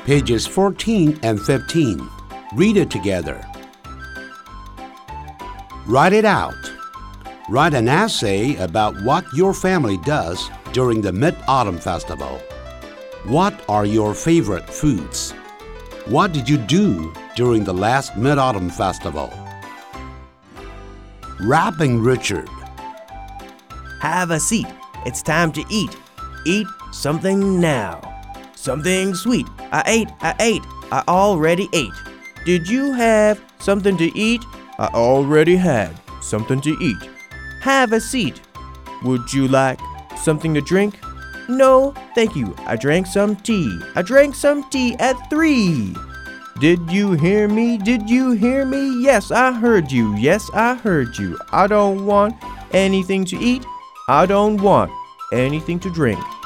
pages 14 and 15. Read it together. Write it out. Write an essay about what your family does during the Mid-Autumn Festival. What are your favorite foods? What did you do during the last Mid-Autumn Festival? Rapping Richard. Have a seat. It's time to eat. Eat something now. Something sweet. I ate. I already ate. Did you have something to eat? I already had something to eat. Have a seat. Would you like something to drink? No, thank you. I drank some tea. I drank some tea at 3. Did you hear me? Did you hear me? Yes, I heard you. Yes, I heard you. I don't want anything to eat. I don't want anything to drink.